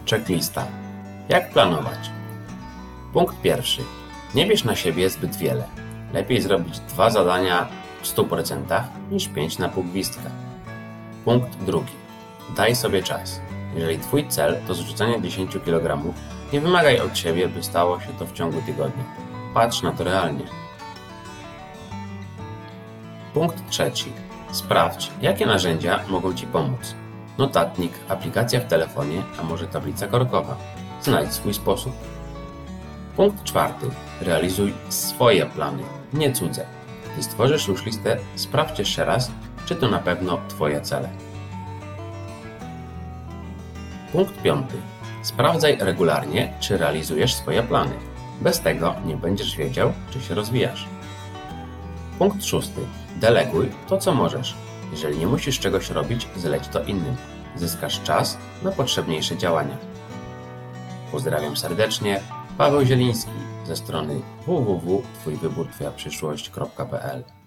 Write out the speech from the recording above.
Checklista. Jak planować? Punkt pierwszy. Nie bierz na siebie zbyt wiele. Lepiej zrobić 2 zadania w 100% niż 5 na pół gwizdka. Punkt drugi. Daj sobie czas. Jeżeli Twój cel to zrzucenie 10 kg, nie wymagaj od siebie, by stało się to w ciągu tygodnia. Patrz na to realnie. Punkt trzeci. Sprawdź, jakie narzędzia mogą Ci pomóc. Notatnik, aplikacja w telefonie, a może tablica korkowa. Znajdź swój sposób. Punkt czwarty. Realizuj swoje plany, nie cudze. Gdy stworzysz już listę, sprawdź jeszcze raz, czy to na pewno Twoje cele. Punkt piąty. Sprawdzaj regularnie, czy realizujesz swoje plany. Bez tego nie będziesz wiedział, czy się rozwijasz. Punkt szósty. Deleguj to, co możesz. Jeżeli nie musisz czegoś robić, zleć to innym. Zyskasz czas na potrzebniejsze działania. Pozdrawiam serdecznie, Paweł Zieliński ze strony www.twojwybór.twojaprzyszłość.pl